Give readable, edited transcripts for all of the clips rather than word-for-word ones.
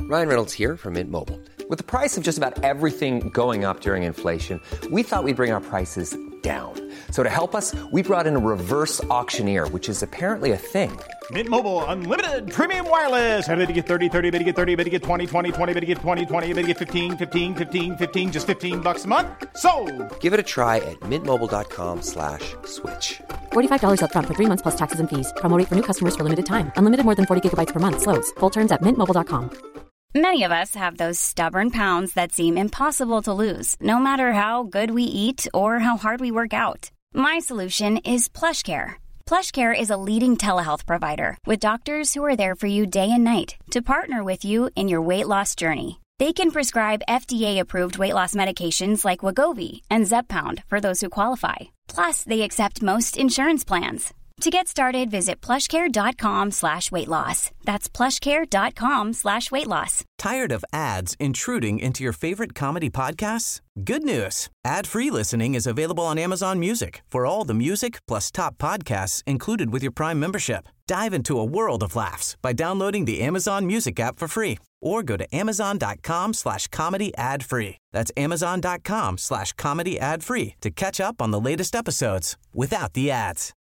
Ryan Reynolds here from Mint Mobile. With the price of just about everything going up during inflation, we thought we'd bring our prices down. So to help us, we brought in a reverse auctioneer, which is apparently a thing. Mint Mobile Unlimited Premium Wireless. How to get 30, 30, bit to get 30, bit to get 20, 20, 20, bit to get 20, 20, bit to get 15, 15, 15, 15, just $15 a month? Sold! Give it a try at mintmobile.com/switch. $45 up front for 3 months plus taxes and fees. Promo rate for new customers for limited time. Unlimited more than 40 gigabytes per month. Slows full terms at mintmobile.com. Many of us have those stubborn pounds that seem impossible to lose, no matter how good we eat or how hard we work out. My solution is PlushCare. PlushCare is a leading telehealth provider with doctors who are there for you day and night to partner with you in your weight loss journey. They can prescribe FDA-approved weight loss medications like Wegovy and Zepbound for those who qualify. Plus, they accept most insurance plans. To get started, visit plushcare.com/weightloss. That's plushcare.com/weightloss. Tired of ads intruding into your favorite comedy podcasts? Good news. Ad-free listening is available on Amazon Music for all the music plus top podcasts included with your Prime membership. Dive into a world of laughs by downloading the Amazon Music app for free or go to amazon.com/comedy ad-free. That's amazon.com/comedy ad-free to catch up on the latest episodes without the ads.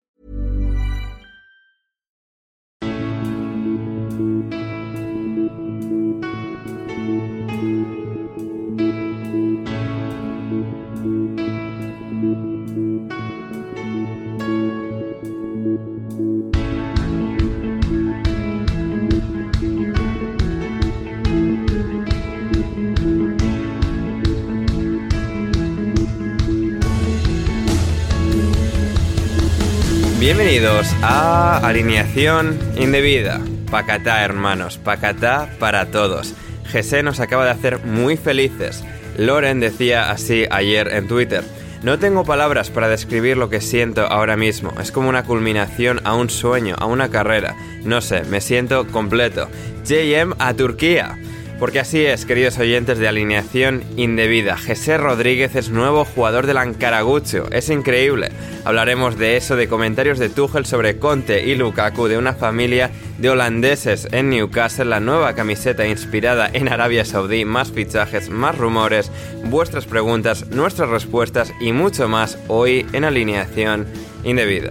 Bienvenidos a Alineación Indebida. Pacatá, hermanos, pacatá para todos. José nos acaba de hacer muy felices. Loren decía así ayer en Twitter: no tengo palabras para describir lo que siento ahora mismo. Es como una culminación a un sueño, a una carrera. No sé, me siento completo. JM a Turquía. Porque así es, queridos oyentes de Alineación Indebida. José Rodríguez es nuevo jugador del Ankaragucho. Es increíble. Hablaremos de eso, de comentarios de Tuchel sobre Conte y Lukaku, de una familia de holandeses en Newcastle, la nueva camiseta inspirada en Arabia Saudí, más fichajes, más rumores, vuestras preguntas, nuestras respuestas y mucho más hoy en Alineación Indebida.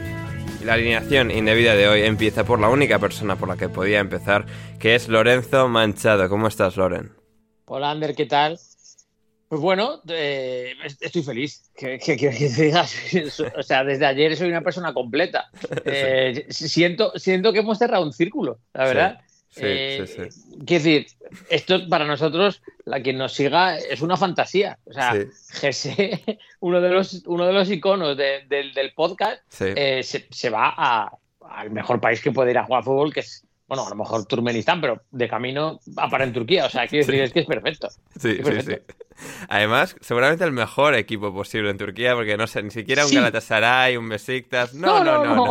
La alineación indebida de hoy empieza por la única persona por la que podía empezar, que es Lorenzo Manchado. ¿Cómo estás, Loren? Hola, Ander, ¿qué tal? Pues bueno, estoy feliz. ¿Qué quieres que te diga? O sea, desde ayer soy una persona completa. Siento que hemos cerrado un círculo, la verdad. Sí. Quiero decir, esto para nosotros, la quien nos siga, es una fantasía. O sea, Jesse, uno de los iconos del podcast, se va al mejor país que puede ir a jugar fútbol, que es, bueno, a lo mejor Turkmenistán, pero de camino a parar en Turquía. O sea, quiero decir, es que es perfecto. Sí. Además, seguramente el mejor equipo posible en Turquía, porque no sé, ni siquiera un Galatasaray, un Besiktas. No.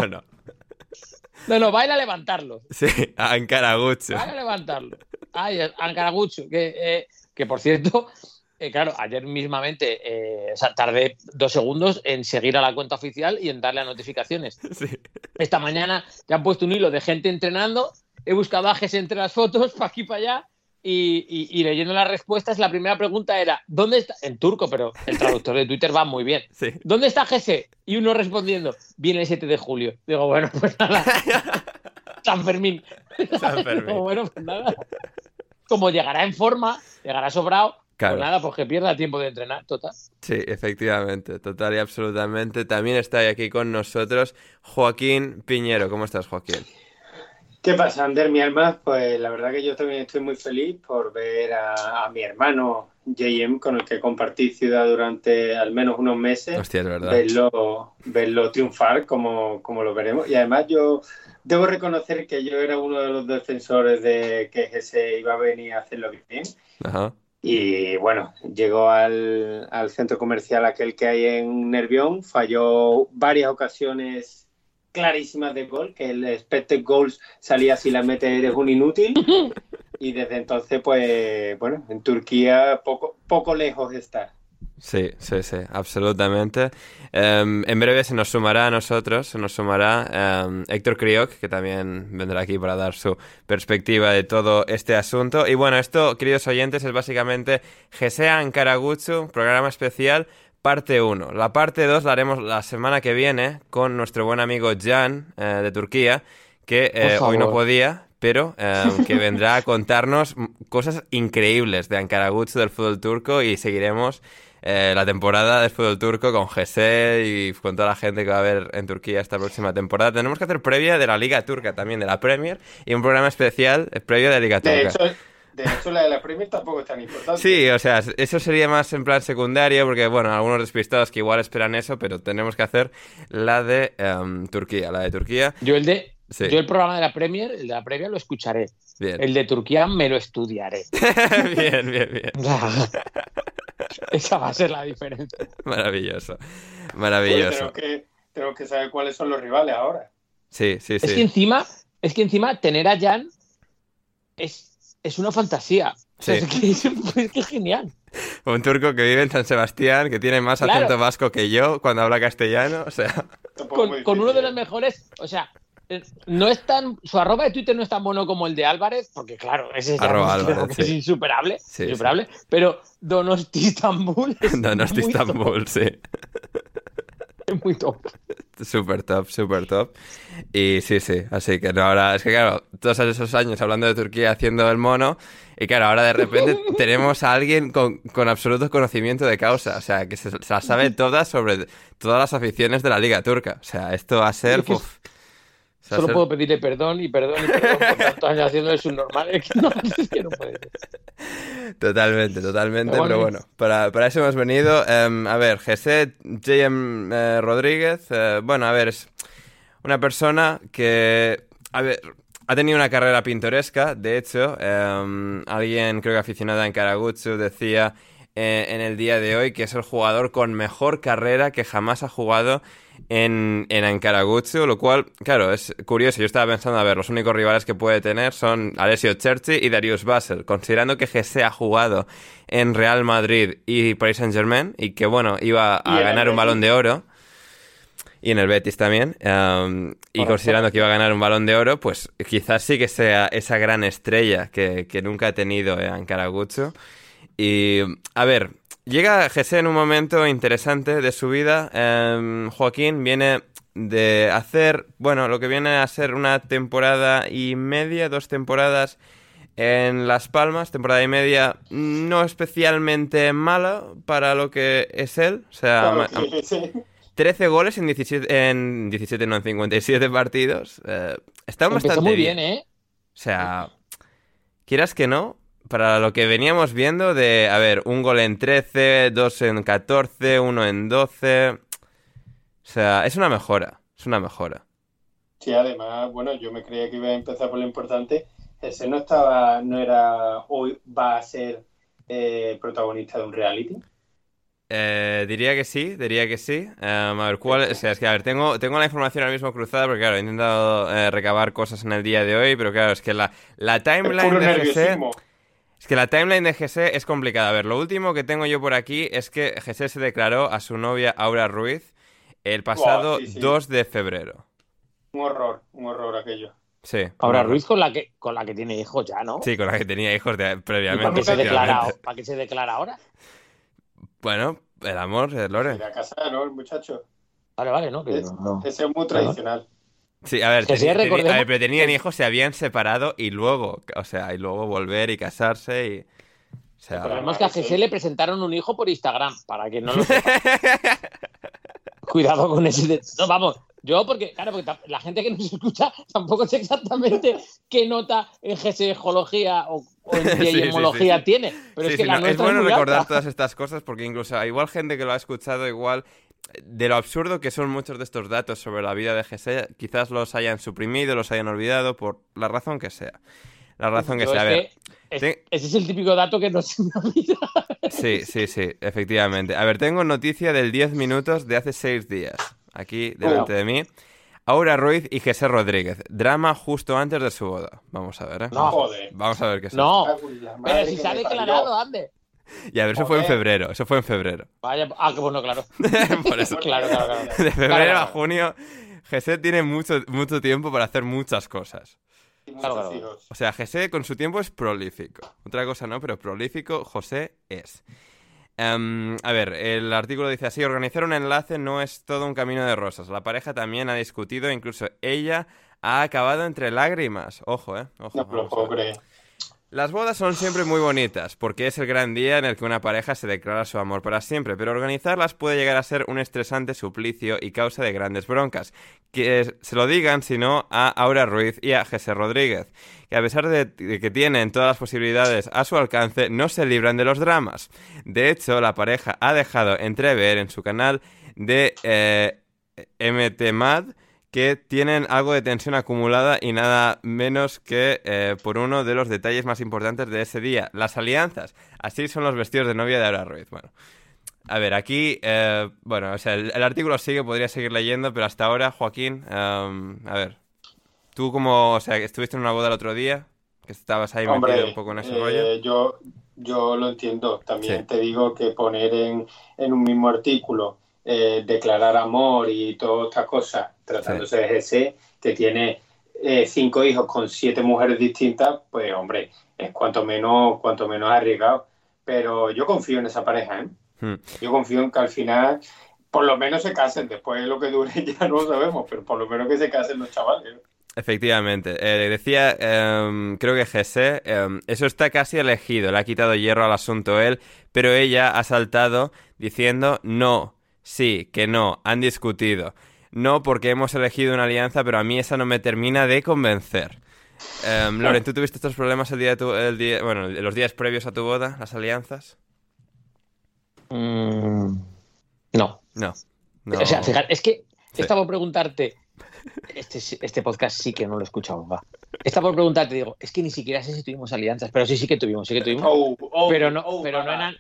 No, va a ir a levantarlo. Sí, a Ankaragucho. Va a ir a levantarlo. Ay, Ankaragucho, que por cierto, claro, ayer mismamente tardé 2 segundos en seguir a la cuenta oficial y en darle a notificaciones. Sí. Esta mañana ya han puesto un hilo de gente entrenando, he buscado ajes entre las fotos, para aquí para allá, y leyendo las respuestas, la primera pregunta era, ¿dónde está? En turco, pero el traductor de Twitter va muy bien. Sí. ¿Dónde está Jesse? Y uno respondiendo, viene el 7 de julio. Digo, bueno, pues nada. San Fermín. Digo, bueno, pues nada. Como llegará en forma, llegará sobrado, claro. Pues nada, pues que pierda tiempo de entrenar, total. Sí, efectivamente, total y absolutamente. También está aquí con nosotros Joaquín Piñero. ¿Cómo estás, Joaquín? ¿Qué pasa, Ander, mi alma? Pues la verdad que yo también estoy muy feliz por ver a mi hermano JM, con el que compartí ciudad durante al menos unos meses. Hostia, es verdad. Verlo triunfar como lo veremos. Y además yo debo reconocer que yo era uno de los defensores de que ese iba a venir a hacerlo bien. Ajá. Y bueno, llegó al centro comercial aquel que hay en Nervión, falló varias ocasiones clarísimas de gol, que el expected goals salía si las metes eres un inútil, y desde entonces pues bueno, en Turquía poco lejos está. Sí, absolutamente. En breve se nos sumará a nosotros, Héctor Crioc, que también vendrá aquí para dar su perspectiva de todo este asunto. Y bueno, esto, queridos oyentes, es básicamente GC Ankaragücü, programa especial, parte 1. La parte 2 la haremos la semana que viene con nuestro buen amigo Can, de Turquía, que hoy no podía, pero que vendrá a contarnos cosas increíbles de Ankaragücü, del fútbol turco, y seguiremos la temporada del fútbol turco con GC y con toda la gente que va a haber en Turquía esta próxima temporada. Tenemos que hacer previa de la Liga Turca también, de la Premier, y un programa especial previo de la Liga Turca. De hecho, la de la Premier tampoco es tan importante. Sí, o sea, eso sería más en plan secundario, porque, bueno, algunos despistados que igual esperan eso, pero tenemos que hacer la de Turquía, Yo el programa de la Premier, el de la previa, lo escucharé. Bien. El de Turquía me lo estudiaré. Bien. Esa va a ser la diferencia. Maravilloso. Pues tenemos que saber cuáles son los rivales ahora. Sí. Es que encima tener a Can es una fantasía. Sí. Es que es genial. Un turco que vive en San Sebastián, que tiene más acento vasco que yo cuando habla castellano, o sea... Con uno de los mejores, o sea, no es tan, su arroba de Twitter no es tan bueno como el de Álvarez, porque claro, ese es, Álvarez, es insuperable, pero Donosti Istanbul sí. Es muy top. Súper top. Y sí, así que no, ahora es que claro, todos esos años hablando de Turquía haciendo el mono, y claro, ahora de repente tenemos a alguien con absoluto conocimiento de causa, o sea, que se la sabe todas sobre todas las aficiones de la Liga Turca, o sea, esto va a ser... Solo puedo pedirle perdón por tantos años haciendo el subnormal. Es que no puede ser. Totalmente. Pero bueno, para eso hemos venido. A ver, GC JM Rodríguez. Bueno, a ver, es una persona que... A ver, ha tenido una carrera pintoresca. De hecho, alguien, creo que aficionado a Ankaragücü, decía en el día de hoy que es el jugador con mejor carrera que jamás ha jugado en Ankaragücü, lo cual, claro, es curioso. Yo estaba pensando, a ver, los únicos rivales que puede tener son Alessio Cerci y Darius Vassell, considerando que GC ha jugado en Real Madrid y Paris Saint-Germain, y que, bueno, iba a ganar un Balón de Oro, y en el Betis también, y considerando que iba a ganar un Balón de Oro, pues quizás sí que sea esa gran estrella que nunca ha tenido Ankaragücü. Y, a ver... Llega GC en un momento interesante de su vida. Joaquín viene de hacer, bueno, lo que viene a ser una temporada y media, 2 temporadas en Las Palmas, temporada y media no especialmente mala para lo que es él. O sea, 13 goles en 57 partidos. Está bastante muy bien, ¿eh? O sea, quieras que no, para lo que veníamos viendo de, a ver, un gol en 13, 2 en 14, 1 en 12... O sea, es una mejora. Sí, además, bueno, yo me creía que iba a empezar por lo importante. Ese no era, hoy va a ser protagonista de un reality. Diría que sí. A ver, ¿cuál? O sea, es que, a ver, tengo la información ahora mismo cruzada porque, claro, he intentado recabar cosas en el día de hoy, pero claro, es que la timeline de GC... Es que la timeline de GC es complicada. A ver, lo último que tengo yo por aquí es que GC se declaró a su novia Aura Ruiz el pasado 2 de febrero. Un horror aquello. Sí. Aura Ruiz con la que tiene hijos ya, ¿no? Sí, con la que tenía hijos previamente. ¿Para qué se declara ahora? Bueno, el amor, Lore. Ir a casa, ¿no? El muchacho. Vale, ¿no? Ese es muy tradicional. Sí, a ver, pero tenían hijos, se habían separado y luego volver y casarse y... O sea, recordemos que a GC le presentaron un hijo por Instagram, para que no lo sepa. Cuidado con ese... No, vamos, yo porque la gente que nos escucha tampoco sé exactamente qué nota en GSología o en Yemología tiene, pero es que la nuestra es bueno es muy recordar alta. todas estas cosas porque incluso igual gente que lo ha escuchado igual... De lo absurdo que son muchos de estos datos sobre la vida de GC, quizás los hayan suprimido, los hayan olvidado, por la razón que sea. A ver, ese es el típico dato que no se me olvida. Sí, efectivamente. A ver, tengo noticia del 10 minutos de hace 6 días, aquí delante de mí. Aura Ruiz y GC Rodríguez. Drama justo antes de su boda. Vamos a ver, ¿eh? No, joder. Vamos a ver qué es. No, pero si se ha declarado, ande. Ya, pero eso fue en febrero. Eso fue en febrero. Vaya, qué bueno, claro. Por eso. Claro. De febrero a junio, Jesse tiene mucho tiempo para hacer muchas cosas. Claro. O sea, Jesse con su tiempo es prolífico. Otra cosa no, pero prolífico José es. A ver, el artículo dice así: organizar un enlace no es todo un camino de rosas. La pareja también ha discutido, incluso ella ha acabado entre lágrimas. Ojo, Ojo. No lo puedo creer. Las bodas son siempre muy bonitas, porque es el gran día en el que una pareja se declara su amor para siempre, pero organizarlas puede llegar a ser un estresante suplicio y causa de grandes broncas. Que se lo digan, si no, a Aura Ruiz y a Jesse Rodríguez, que a pesar de que tienen todas las posibilidades a su alcance, no se libran de los dramas. De hecho, la pareja ha dejado entrever en su canal de MTMAD que tienen algo de tensión acumulada y nada menos que por uno de los detalles más importantes de ese día, las alianzas. Así son los vestidos de novia de Aura Ruiz. Bueno, a ver, aquí, o sea, el artículo sigue, podría seguir leyendo, pero hasta ahora, Joaquín, a ver, tú como, o sea, estuviste en una boda el otro día, que estabas ahí metido un poco en ese rollo. Yo lo entiendo. También Sí. te digo que poner en un mismo artículo declarar amor y todas estas cosas, tratándose de Jesse, que tiene 5 hijos con 7 mujeres distintas, pues hombre, es cuanto menos arriesgado. Pero yo confío en esa pareja, Yo confío en que al final por lo menos se casen. Después lo que dure ya no lo sabemos, pero por lo menos que se casen los chavales. Efectivamente. Decía, creo que Jesse, eso está casi elegido, le ha quitado hierro al asunto él, pero ella ha saltado diciendo no. Sí, que no, han discutido. No, porque hemos elegido una alianza, pero a mí esa no me termina de convencer. Loren, ¿tú tuviste estos problemas los días previos a tu boda, las alianzas? No. No. O sea, fíjate, es que estaba por preguntarte, este podcast sí que no lo he escuchado, va. Estaba por preguntarte, digo, es que ni siquiera sé si tuvimos alianzas, pero sí que tuvimos. Pero no eran...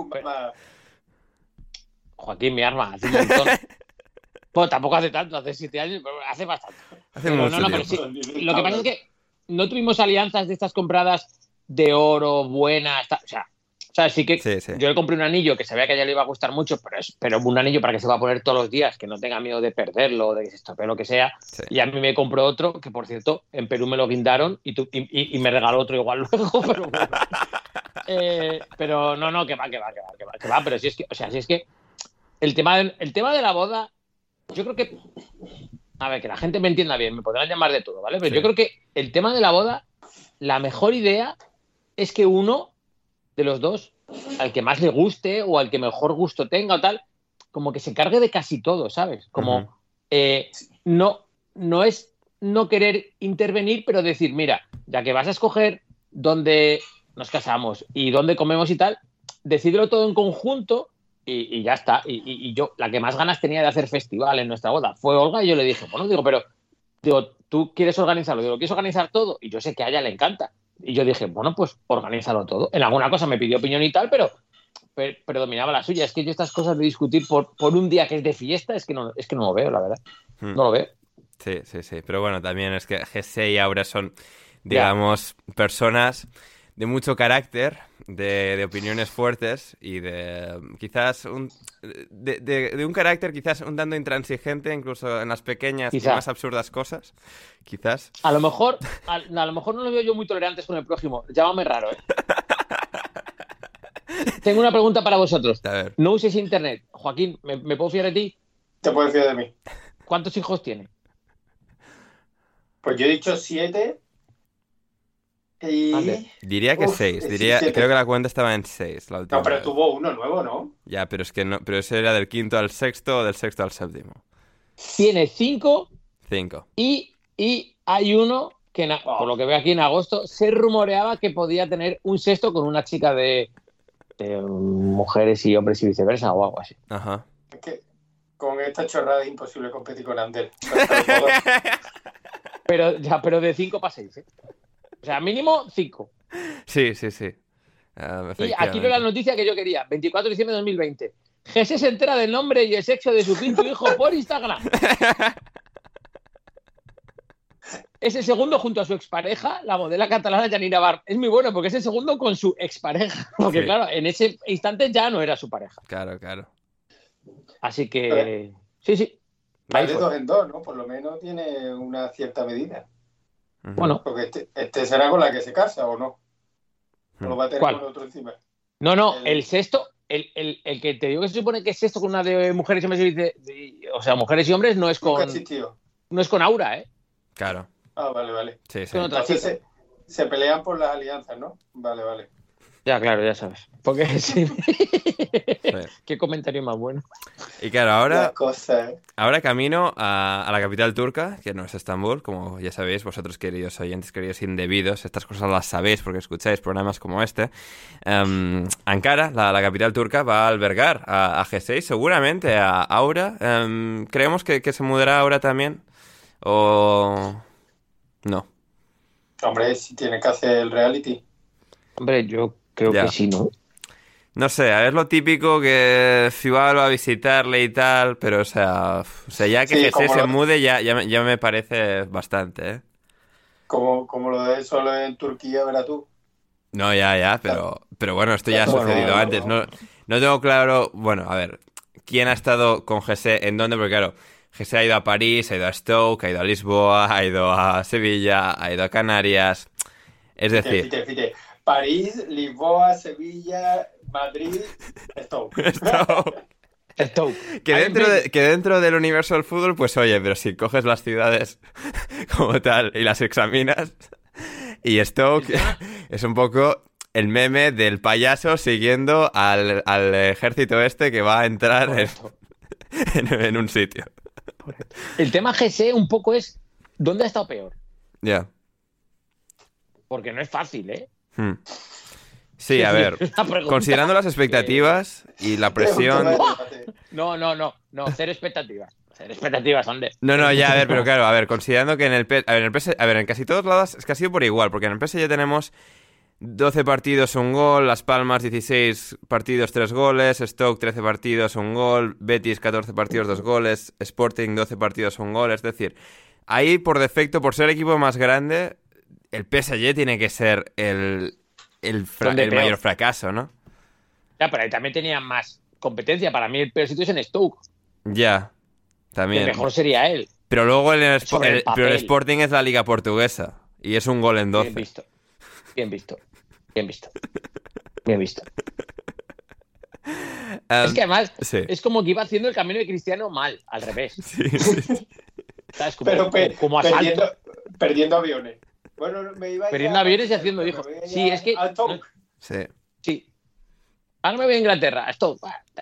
Joaquín, mi arma, hace un montón. Pues tampoco hace tanto, hace 7 años, pero hace bastante. Hace mucho tiempo. Pero sí, lo que pasa es que no tuvimos alianzas de estas compradas de oro, buenas, o sea, sí que Sí. yo le compré un anillo que sabía que a ella le iba a gustar mucho, pero un anillo para que se va a poner todos los días, que no tenga miedo de perderlo, de que se estropee lo que sea. Sí. Y a mí me compró otro, que por cierto, en Perú me lo guindaron y me regaló otro igual luego, pero bueno. Pero no, que va, pero si es que el tema de la boda, yo creo que, a ver, que la gente me entienda bien, me podrán llamar de todo, ¿vale? Pero yo creo que el tema de la boda, la mejor idea es que uno de los dos, al que más le guste o al que mejor gusto tenga o tal, como que se cargue de casi todo, ¿sabes? Como no es no querer intervenir, pero decir, mira, ya que vas a escoger dónde nos casamos y dónde comemos y tal, decídelo todo en conjunto. Y ya está. Y yo, la que más ganas tenía de hacer festival en nuestra boda fue Olga, y yo le dije, pero tú quieres organizarlo. Digo, ¿quieres organizar todo? Y yo sé que a ella le encanta. Y yo dije, bueno, pues organízalo todo. En alguna cosa me pidió opinión y tal, pero dominaba la suya. Es que yo estas cosas de discutir por un día que es de fiesta, es que no lo veo, la verdad. No lo veo. Sí. Pero bueno, también es que Jesse y Aura son, digamos, personas de mucho carácter, de opiniones fuertes y de quizás de un carácter quizás un tanto intransigente, incluso en las pequeñas y más absurdas cosas, quizás. A lo mejor no los veo yo muy tolerantes con el prójimo. Llámame raro, ¿eh? Tengo una pregunta para vosotros. A ver. No uses internet. Joaquín, ¿me puedo fiar de ti? Te puedes fiar de mí. ¿Cuántos hijos tiene? Pues yo he dicho 7. Diría que 6. Creo que la cuenta estaba en 6 la última No, pero vez. tuvo uno nuevo, ¿no? Ya, pero es que no, pero ese era del 5º al 6º o del 6º al 7º. Tiene 5 5. y hay uno que, por lo que veo aquí en agosto, se rumoreaba que podía tener un 6º con una chica de mujeres y hombres y viceversa o algo así. Ajá. Es que con esta chorrada es imposible competir con Ander. Pero de 5 para 6, ¿eh? O sea, mínimo 5. Sí. Y aquí veo la noticia que yo quería. 24 de diciembre de 2020. Jesse se entera del nombre y el sexo de su quinto hijo por Instagram. es el segundo junto a su expareja, la modelo catalana Janina Barb. Es muy bueno porque es el segundo con su expareja. Porque, claro, en ese instante ya no era su pareja. Claro, claro. Así que, sí. Va de 2 en 2, ¿no? Por lo menos tiene una cierta medida. Bueno. Porque este será con la que se casa, ¿o no? ¿O lo va a tener ¿Cuál? con otro encima? No, el sexto, el que te digo que se supone que es sexto con una de mujeres y hombres, o sea, mujeres y hombres no es con... No es con Aura, ¿eh? Claro. Ah, vale. Sí. Entonces se pelean por las alianzas, ¿no? Vale. Ya, claro, ya sabes. Porque sí. Qué comentario más bueno. Y claro, ahora camino a la capital turca, que no es Estambul, como ya sabéis, vosotros queridos oyentes, queridos indebidos, estas cosas las sabéis porque escucháis programas como este. Ankara, la capital turca, va a albergar a G6, seguramente a Aura. ¿Creemos que se mudará Aura también? ¿O no? Hombre, si tiene que hacer el reality. Hombre, yo creo que sí, ¿no? No sé, es lo típico que Fibal va a visitarle y tal, pero o sea ya que G6 se mude ya me parece bastante, ¿eh? Como lo de solo en Turquía, verás tú. No, ya, pero bueno, esto ya ha sucedido antes. No tengo claro, bueno, a ver, ¿quién ha estado con G6 en dónde? Porque claro, G6 ha ido a París, ha ido a Stoke, ha ido a Lisboa, ha ido a Sevilla, ha ido a Canarias. Es decir... Fíjate. París, Lisboa, Sevilla, Madrid, Stoke. Que dentro del universo del fútbol, pues oye, pero si coges las ciudades como tal y las examinas, y Stoke es un poco el meme del payaso siguiendo al ejército que va a entrar en un sitio. El tema GC un poco es ¿dónde ha estado peor? Ya. Porque no es fácil, ¿eh? Sí, a ver, considerando las expectativas y la presión... No, cero expectativas. Cero expectativas, Ander. No, ya, a ver, pero claro, a ver, considerando que en casi todos lados es que ha sido por igual, porque en el PSG tenemos 12 partidos, 1 gol, Las Palmas 16 partidos, 3 goles, Stoke 13 partidos, 1 gol, Betis 14 partidos, 2 goles, Sporting 12 partidos, 1 gol, es decir, ahí por defecto, por ser el equipo más grande... El PSG tiene que ser el mayor fracaso, ¿no? Ya, pero ahí también tenía más competencia. Para mí el peor sitio es en Stoke. Ya, también. Que mejor sería él. Pero luego pero el Sporting es la liga portuguesa. Y es 1 gol en 12. Bien visto. Es que además es como que iba haciendo el camino de Cristiano mal, al revés. Sí. ¿Sabes? Como asalto. Perdiendo aviones. Bueno, me iba perdiendo aviones y haciendo hijos. Sí, es que... Sí. Ahora me voy a Inglaterra, a Stoke.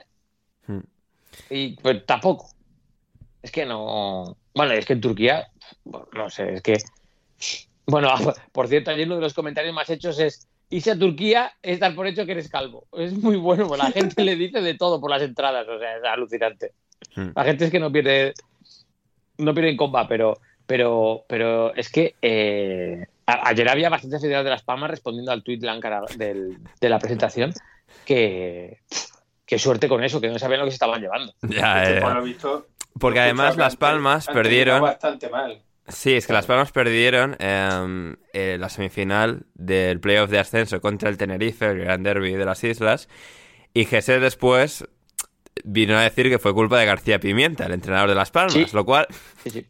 Y pues tampoco. Es que no... Bueno, es que en Turquía... No sé, es que... Bueno, por cierto, ayer uno de los comentarios más hechos es: irse a Turquía es dar por hecho que eres calvo. Es muy bueno, porque la gente le dice de todo por las entradas, o sea, es alucinante. La gente es que no pierde en comba, pero es que ayer había bastantes aficionados de Las Palmas respondiendo al tuit de la presentación que suerte con eso, que no sabían lo que se estaban llevando. Porque además Las Palmas perdieron bastante mal. Sí, es que Las Palmas perdieron la semifinal del playoff de ascenso contra el Tenerife, el gran derbi de las islas, y Jesse después vino a decir que fue culpa de García Pimienta, el entrenador de Las Palmas, sí. Lo cual... Sí.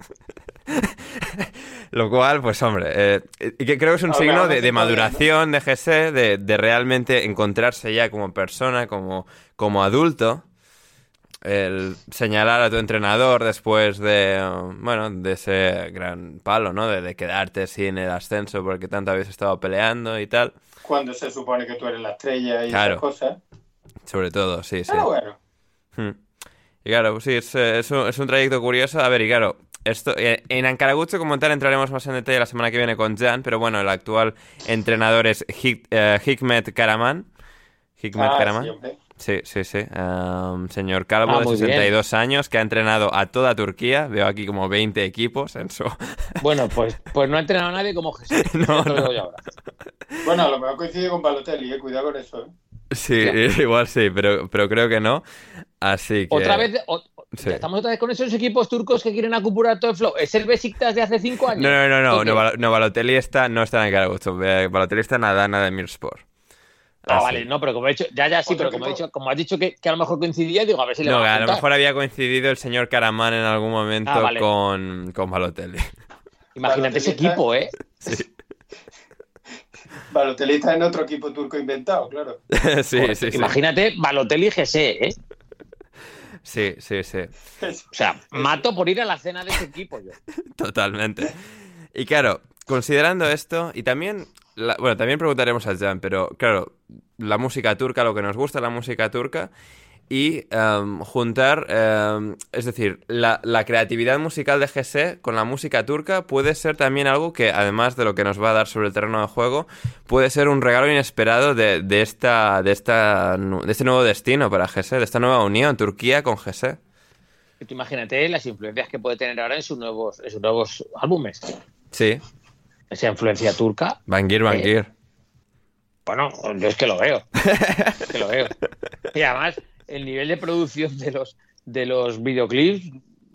Lo cual, pues hombre, que creo que es un signo de maduración de Jesse, de realmente encontrarse ya como persona, como adulto. El señalar a tu entrenador después de ese gran palo, ¿no? De quedarte sin el ascenso porque tanto habéis estado peleando y tal. Cuando se supone que tú eres la estrella y claro. Esas cosas. Sobre todo, sí. Pero bueno. Y claro, pues sí, es un trayecto curioso. A ver, y claro, esto en Ankaragucho como tal entraremos más en detalle la semana que viene con Jan, pero bueno, el actual entrenador es Hikmet Karaman. Sí. Señor Calvo, de 62 años, que ha entrenado a toda Turquía. Veo aquí como 20 equipos en su... Bueno, pues no ha entrenado a nadie como Jesús. No. Bueno, a lo mejor coincide con Balotelli, cuidado con eso, Sí, igual sí, pero creo que no. Así que... Otra vez, Sí. estamos otra vez con esos equipos turcos que quieren acupurar todo el flow. ¿Es el Besiktas de hace 5 años? No, Balotelli no está en Ankara-Gucci. Balotelli está en Adana de Mirspor. Vale, no, pero como he dicho, ya sí, pero como has dicho que a lo mejor coincidía, digo, a ver si le No, va a a lo mejor había coincidido el señor Karaman en algún momento con Balotelli. Imagínate ese equipo, ¿eh? Sí. Balotelli está en otro equipo turco inventado, claro. Sí. Imagínate Balotelli y Gese, ¿eh? Sí. O sea, mato por ir a la cena de ese equipo yo. Totalmente. Y claro, considerando esto, y también, también preguntaremos a Jan, pero claro, la música turca, lo que nos gusta la música turca, y juntar, es decir, la creatividad musical de Gese con la música turca puede ser también algo que, además de lo que nos va a dar sobre el terreno de juego, puede ser un regalo inesperado de este nuevo destino para Gese, de esta nueva unión, Turquía con Gese. Tú imagínate las influencias que puede tener ahora en sus nuevos álbumes. Sí. Esa influencia turca. Bangir. Bueno, yo es que lo veo. Y además, el nivel de producción de los videoclips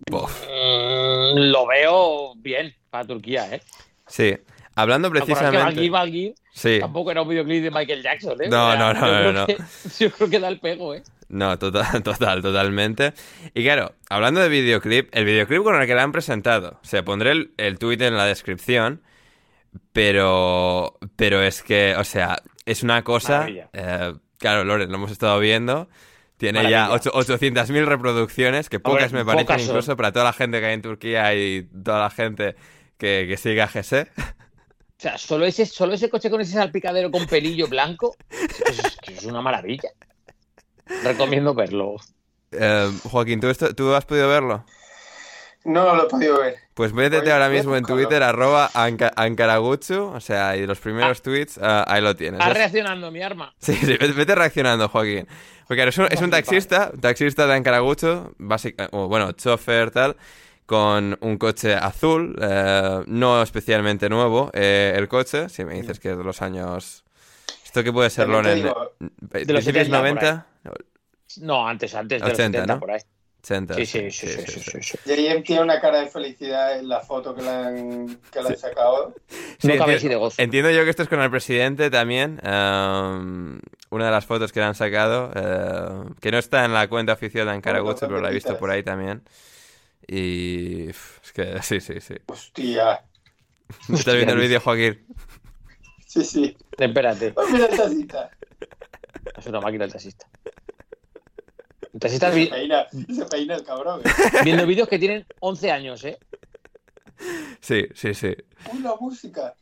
lo veo bien para Turquía, ¿eh? Sí. Hablando precisamente... Bangir sí. Tampoco era un videoclip de Michael Jackson, ¿eh? No. Yo creo que da el pego, ¿eh? No, totalmente. Y claro, hablando de videoclip, el videoclip con el que la han presentado, o sea, pondré el tweet en la descripción, pero es que, o sea, es una cosa... claro, Loren, lo hemos estado viendo... Tiene ya 800.000 reproducciones, que pocas me parecen incluso para toda la gente que hay en Turquía y toda la gente que sigue a Gese. O sea, solo ese coche con ese salpicadero con pelillo blanco es una maravilla. Recomiendo verlo. Joaquín, ¿tú has podido verlo? No lo he podido ver. Pues métete ahora mismo en Twitter, @Ankaragucu, o sea, y los primeros tweets, ahí lo tienes. Estás reaccionando, mi arma. Sí, vete reaccionando, Joaquín. Porque es un taxista de Ankaragucu, chofer, tal, con un coche azul, no especialmente nuevo, el coche, si me dices que es de los años... ¿Esto qué puede ser, Loren? ¿De los 70, 90? No, antes de 80, los 70, ¿no? por ahí. 80, Sí. JM tiene una cara de felicidad en la foto que le han sacado. Sí, no cabe así de gozo. Entiendo yo que esto es con el presidente también. Una de las fotos que le han sacado, que no está en la cuenta oficial de Ankaragucu, pero la he visto por ahí también. Y es que sí. Hostia. ¿Estás viendo el vídeo, Joaquín? Sí. Espérate. Oh, mira el taxista. Es una máquina el taxista. Se peina el cabrón. Viendo vídeos que tienen 11 años, ¿eh? Sí. Uy, la música.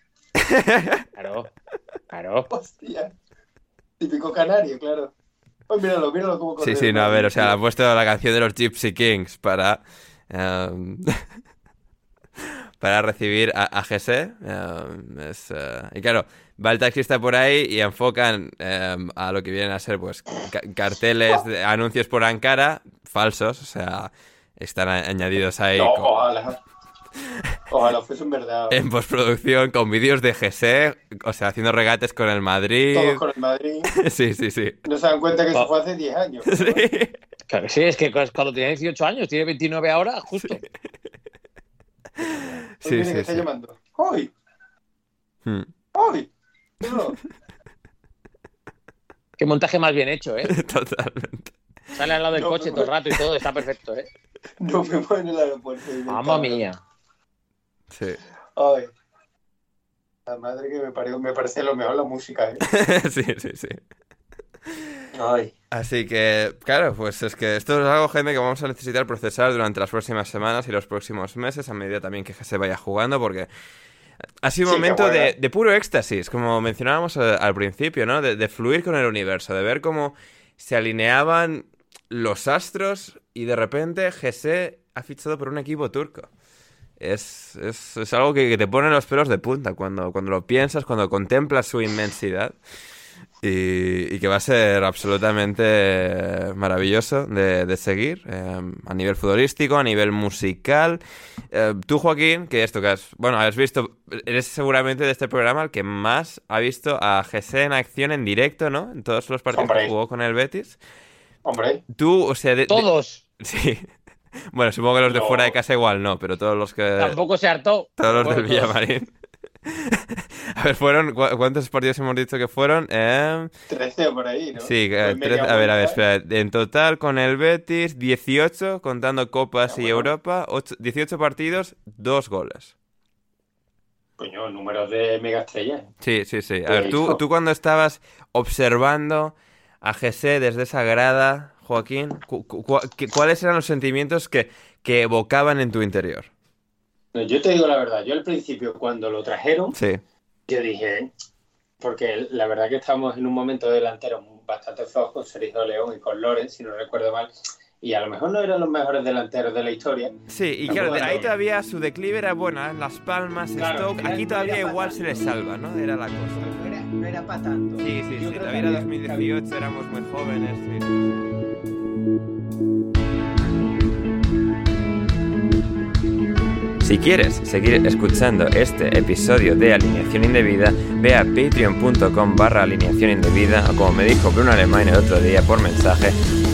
Claro. Hostia. Típico canario, claro. Oh, míralo cómo corre. Sí, no, a ver, o sea, le han puesto la canción de los Gypsy Kings para recibir a Gese. Y claro, va el taxista por ahí y enfocan a lo que vienen a ser pues carteles, anuncios por Ankara, falsos, o sea, están añadidos ahí. No, ojalá fuese en verdad. En postproducción, con vídeos de Gese, o sea, haciendo regates con el Madrid. Todos con el Madrid. Sí. No se dan cuenta que eso fue hace 10 años. ¿No? Sí. Claro que sí, es que cuando tiene 18 años, tiene 29 ahora, justo. Sí. ¿Qué está llamando? ¡Hoy! No. Qué montaje más bien hecho, ¿eh? Totalmente. Sale al lado del coche todo el rato y todo, está perfecto, ¿eh? No me voy en el aeropuerto. Mamma mía. Sí. Ay. La madre que me parece lo mejor la música, ¿eh? Sí. Ay. Así que, claro, pues es que esto es algo, gente, que vamos a necesitar procesar durante las próximas semanas y los próximos meses, a medida también que se vaya jugando, porque ha sido un momento de puro éxtasis, como mencionábamos al principio, ¿no? De fluir con el universo, de ver cómo se alineaban los astros y de repente Gese ha fichado por un equipo turco. Es algo que te pone los pelos de punta cuando lo piensas, cuando contemplas su inmensidad. Y que va a ser absolutamente maravilloso de seguir a nivel futbolístico, a nivel musical. Tú, Joaquín, que has visto, eres seguramente de este programa el que más ha visto a Gese en acción en directo, ¿no? En todos los partidos que jugó con el Betis. Hombre. Tú, o sea... Todos. Sí. Bueno, supongo que los de fuera de casa igual no, pero todos los que... Tampoco se hartó. Todos los del Villamarín. A ver, ¿cuántos partidos hemos dicho que fueron? 13 por ahí, ¿no? Sí, 13, a ver, espera. En total, con el Betis, 18, contando Copas y Europa, 18 partidos, 2 goles. Coño, números de megaestrellas. Sí. A ver, tú cuando estabas observando a José desde esa grada, Joaquín, ¿cuáles eran los sentimientos que evocaban en tu interior? No, yo te digo la verdad, yo al principio cuando lo trajeron, sí, yo dije, porque la verdad que estábamos en un momento delantero bastante flojos con Sergio León y con Loren, si no recuerdo mal, y a lo mejor no eran los mejores delanteros de la historia. Sí, y claro, ahí todavía su declive era buena, Las Palmas, claro, Stoke, aquí todavía igual se les salva, ¿no? Era la cosa. No era para tanto. Sí, todavía era 2018, éramos muy jóvenes, sí. Si quieres seguir escuchando este episodio de Alineación Indebida, ve a patreon.com/alineación indebida o como me dijo Bruno Alemán el otro día por mensaje,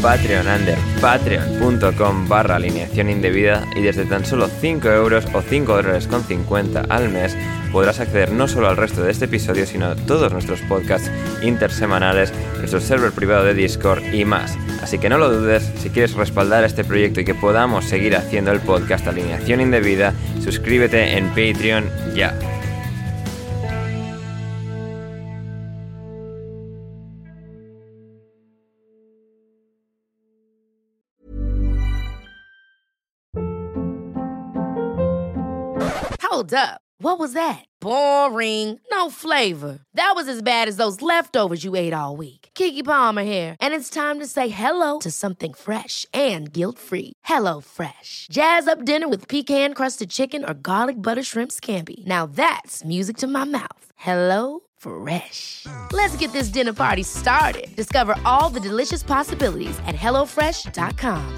patreon.com/alineación indebida y desde tan solo 5 euros o $5.50 al mes podrás acceder no solo al resto de este episodio, sino a todos nuestros podcasts intersemanales, nuestro server privado de Discord y más. Así que no lo dudes, si quieres respaldar este proyecto y que podamos seguir haciendo el podcast Alineación Indebida, suscríbete en Patreon ya. Hold up. What was that? Boring. No flavor. That was as bad as those leftovers you ate all week. Keke Palmer here, and it's time to say hello to something fresh and guilt-free. Hello Fresh. Jazz up dinner with pecan-crusted chicken or garlic butter shrimp scampi. Now that's music to my mouth. Hello Fresh. Let's get this dinner party started. Discover all the delicious possibilities at HelloFresh.com.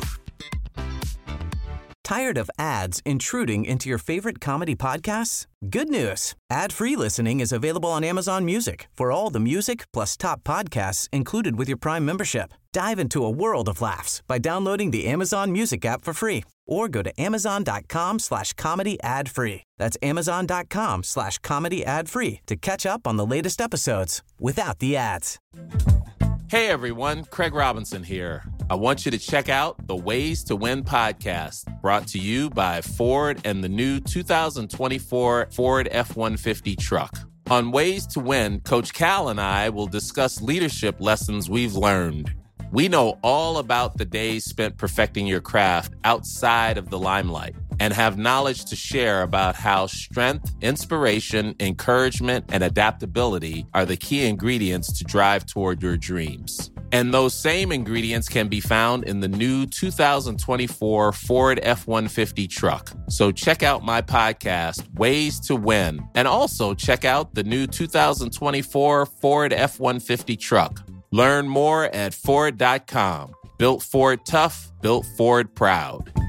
Tired of ads intruding into your favorite comedy podcasts? Good news. Ad-free listening is available on Amazon Music for all the music plus top podcasts included with your Prime membership. Dive into a world of laughs by downloading the Amazon Music app for free or go to amazon.com/comedy ad-free. That's amazon.com/comedy ad-free to catch up on the latest episodes without the ads. Hey everyone, Craig Robinson here. I want you to check out the Ways to Win podcast, brought to you by Ford and the new 2024 Ford F-150 truck. On Ways to Win, Coach Cal and I will discuss leadership lessons we've learned. We know all about the days spent perfecting your craft outside of the limelight and have knowledge to share about how strength, inspiration, encouragement, and adaptability are the key ingredients to drive toward your dreams. And those same ingredients can be found in the new 2024 Ford F-150 truck. So check out my podcast, Ways to Win, and also check out the new 2024 Ford F-150 truck. Learn more at Ford.com. Built Ford tough, built Ford proud.